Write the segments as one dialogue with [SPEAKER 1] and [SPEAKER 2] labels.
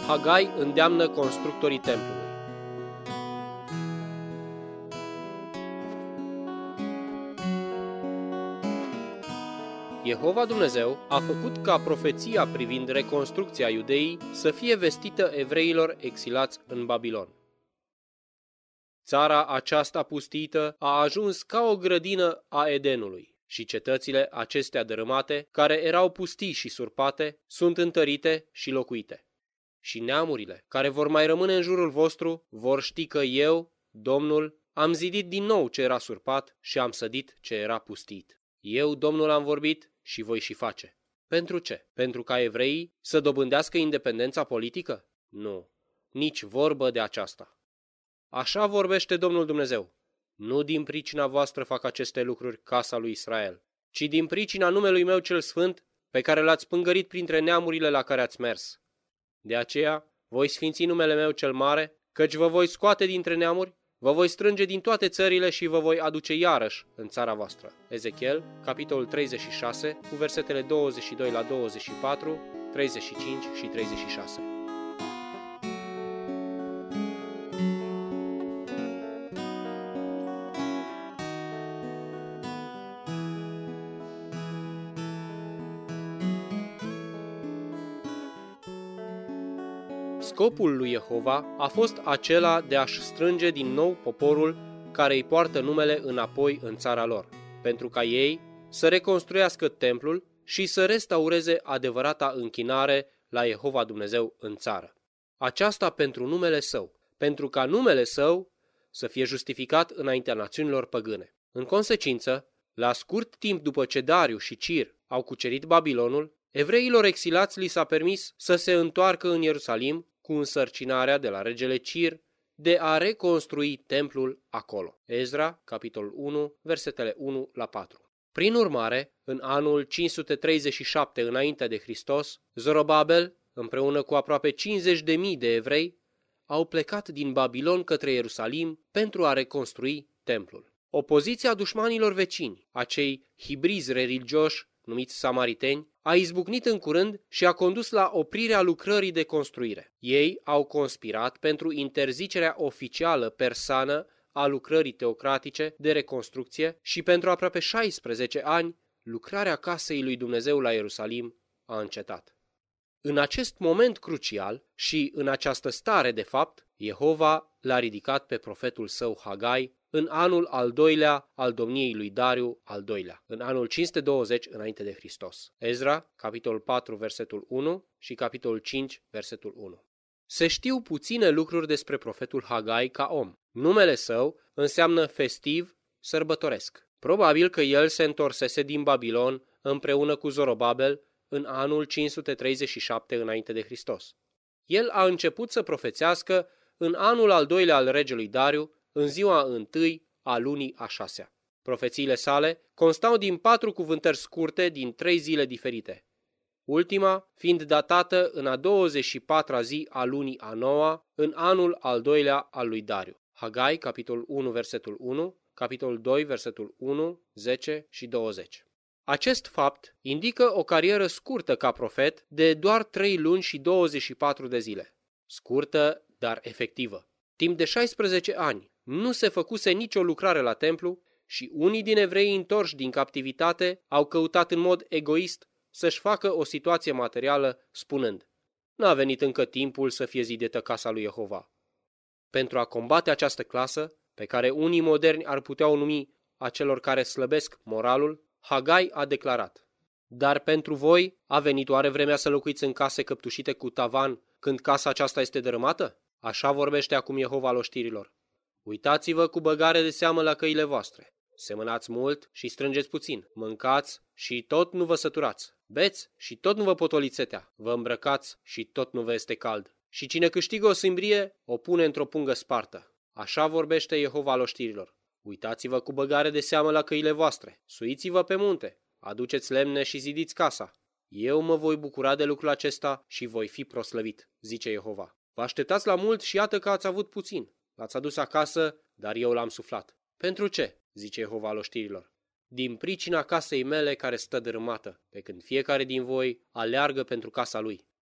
[SPEAKER 1] Hagai îndeamnă constructorii templului. Jehova Dumnezeu a făcut ca profeția privind reconstrucția Iudeii să fie vestită evreilor exilați în Babilon. Țara aceasta pustită a ajuns ca o grădină a Edenului și cetățile acestea dărâmate, care erau pustii și surpate, sunt întărite și locuite. Și neamurile care vor mai rămâne în jurul vostru vor ști că eu, Domnul, am zidit din nou ce era surpat și am sădit ce era pustit. Eu, Domnul, am vorbit și voi și face. Pentru ce? Pentru ca evreii să dobândească independența politică? Nu, nici vorbă de aceasta. Așa vorbește Domnul Dumnezeu. Nu din pricina voastră fac aceste lucruri, casa lui Israel, ci din pricina numelui meu cel sfânt, pe care l-ați pângărit printre neamurile la care ați mers. De aceea voi sfinți numele meu cel mare, căci vă voi scoate dintre neamuri, vă voi strânge din toate țările și vă voi aduce iarăși în țara voastră. Ezechiel, capitolul 36, cu versetele 22 la 24, 35 și 36. Scopul lui Jehova a fost acela de a-și strânge din nou poporul care îi poartă numele înapoi în țara lor, pentru ca ei să reconstruiască templul și să restaureze adevărata închinare la Jehova Dumnezeu în țară. Aceasta pentru numele său, pentru ca numele său să fie justificat înaintea națiunilor păgâne. În consecință, la scurt timp după ce Dariu și Cir au cucerit Babilonul, evreilor exilați li s-a permis să se întoarcă în Ierusalim cu însărcinarea de la regele Cir de a reconstrui templul acolo. Ezra, capitolul 1, versetele 1 la 4. Prin urmare, în anul 537 înainte de Hristos, Zorobabel, împreună cu aproape 50.000 de evrei, au plecat din Babilon către Ierusalim pentru a reconstrui templul. Opoziția dușmanilor vecini, acei hibrizi religioși numiți samariteni, a izbucnit în curând și a condus la oprirea lucrării de construire. Ei au conspirat pentru interzicerea oficială persană a lucrării teocratice de reconstrucție și pentru aproape 16 ani lucrarea casei lui Dumnezeu la Ierusalim a încetat. În acest moment crucial și în această stare de fapt, Jehova l-a ridicat pe profetul său Hagai în anul al doilea al domniei lui Dariu al doilea, în anul 520 înainte de Hristos. Ezra, capitolul 4, versetul 1 și capitolul 5, versetul 1. Se știu puține lucruri despre profetul Hagai ca om. Numele său înseamnă festiv, sărbătoresc. Probabil că el se întorsese din Babilon împreună cu Zorobabel în anul 537 înainte de Hristos. El a început să profețească în anul al doilea al regelui Dariu, în ziua întâi a lunii a 6-a. Profețiile sale constau din 4 cuvântări scurte din 3 zile diferite, ultima fiind datată în a 24-a zi a lunii a 9-a, în anul al doilea al lui Dariu. Hagai, capitolul 1, versetul 1, capitolul 2, versetul 1, 10 și 20. Acest fapt indică o carieră scurtă ca profet de doar 3 luni și 24 de zile. Scurtă, dar efectivă. Timp de 16 ani nu se făcuse nicio lucrare la templu și unii din evrei întorși din captivitate au căutat în mod egoist să-și facă o situație materială spunând: n-a venit încă timpul să fie zidită casa lui Jehova. Pentru a combate această clasă, pe care unii moderni ar putea o numi a celor care slăbesc moralul, Hagai a declarat: dar pentru voi a venit oare vremea să locuiți în case căptușite cu tavan când casa aceasta este dărâmată? Așa vorbește acum Jehova al oștirilor. Uitați-vă cu băgare de seamă la căile voastre. Semănați mult și strângeți puțin. Mâncați și tot nu vă săturați. Beți și tot nu vă potoliți setea. Vă îmbrăcați și tot nu vă este cald. Și cine câștigă o sâmbrie, o pune într-o pungă spartă. Așa vorbește Jehova al oștirilor. Uitați-vă cu băgare de seamă la căile voastre. Suiți-vă pe munte. Aduceți lemne și zidiți casa. Eu mă voi bucura de lucrul acesta și voi fi proslăvit, zice Jehova. Vă așteptați la mult și iată că ați avut puțin. L-ați adus acasă, dar eu l-am suflat. Pentru ce? Zice Jehova al oștirilor. Din pricina casei mele care stă dărâmată, pe când fiecare din voi aleargă pentru casa lui.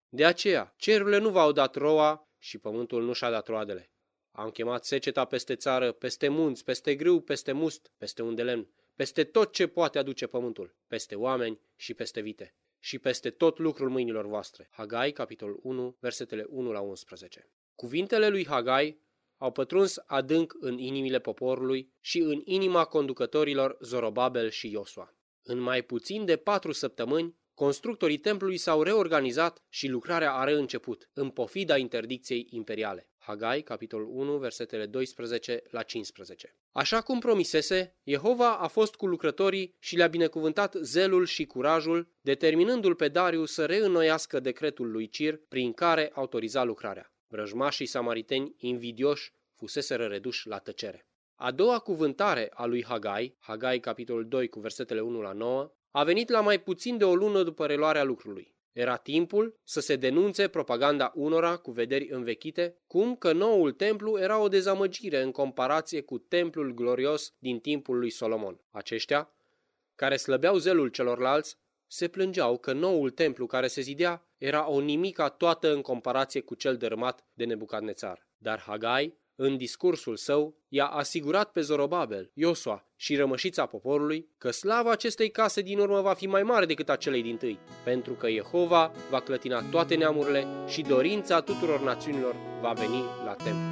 [SPEAKER 1] De aceea, cerurile nu v-au dat roa și pământul nu și-a dat roadele. Am chemat seceta peste țară, peste munți, peste grâu, peste must, peste unde lemn, peste tot ce poate aduce pământul, peste oameni și peste vite, și peste tot lucrul mâinilor voastre. Hagai, capitolul 1, versetele 1 la 11. Cuvintele lui Hagai au pătruns adânc în inimile poporului și în inima conducătorilor Zorobabel și Iosua. În mai puțin de 4 săptămâni, constructorii templului s-au reorganizat și lucrarea a reînceput, în pofida interdicției imperiale. Hagai, capitolul 1, versetele 12 la 15. Așa cum promisese, Jehova a fost cu lucrătorii și le-a binecuvântat zelul și curajul, determinându-l pe Dariu să reînnoiască decretul lui Cir, prin care autoriza lucrarea. Vrăjmașii samariteni invidioși fuseseră reduși la tăcere. A doua cuvântare a lui Hagai, Hagai capitolul 2 cu versetele 1 la 9, a venit la mai puțin de o lună după reluarea lucrului. Era timpul să se denunțe propaganda unora cu vederi învechite, cum că noul templu era o dezamăgire în comparație cu templul glorios din timpul lui Solomon. Aceștia, care slăbeau zelul celorlalți, se plângeau că noul templu care se zidea era o nimica toată în comparație cu cel dărâmat de Nebucadnețar. Dar Hagai, în discursul său, i-a asigurat pe Zorobabel, Iosua și rămășița poporului că slava acestei case din urmă va fi mai mare decât a celei dintâi, pentru că Jehova va clătina toate neamurile și dorința tuturor națiunilor va veni la templu.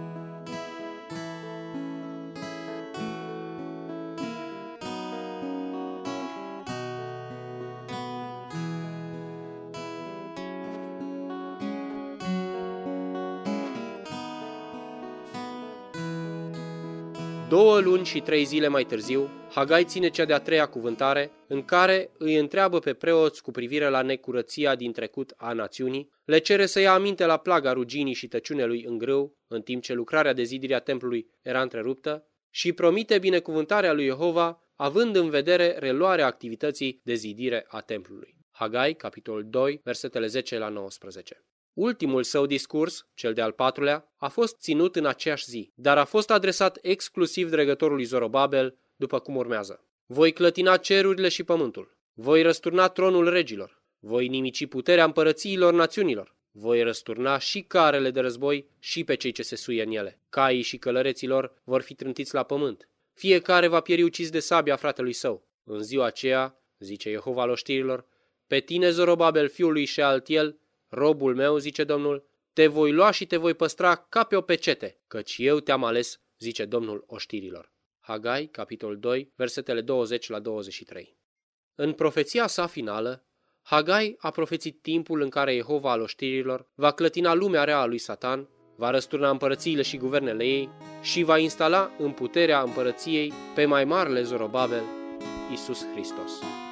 [SPEAKER 1] Două luni și 3 zile mai târziu, Hagai ține cea de-a treia cuvântare, în care îi întreabă pe preoți cu privire la necurăția din trecut a națiunii, le cere să ia aminte la plaga ruginii și tăciunelui în grâu, în timp ce lucrarea de zidire a templului era întreruptă, și promite binecuvântarea lui Jehova, având în vedere reluarea activității de zidire a templului. Hagai, capitolul 2, versetele 10 la 19. Ultimul său discurs, cel de-al patrulea, a fost ținut în aceeași zi, dar a fost adresat exclusiv dregătorului Zorobabel, după cum urmează. Voi clătina cerurile și pământul, voi răsturna tronul regilor, voi nimici puterea împărățiilor națiunilor, voi răsturna și carele de război și pe cei ce se suie în ele. Caii și călăreților vor fi trântiți la pământ. Fiecare va pieri ucis de sabia fratelui său. În ziua aceea, zice Jehova al oștirilor, pe tine, Zorobabel, fiul lui Shealtiel, robul meu, zice Domnul, te voi lua și te voi păstra ca pe o pecete, căci eu te-am ales, zice Domnul oștirilor. Hagai, capitolul 2, versetele 20 la 23. În profeția sa finală, Hagai a profețit timpul în care Jehova al oștirilor va clătina lumea rea a lui Satan, va răsturna împărățiile și guvernele ei și va instala în puterea împărăției pe mai marele Zorobabel, Iisus Hristos.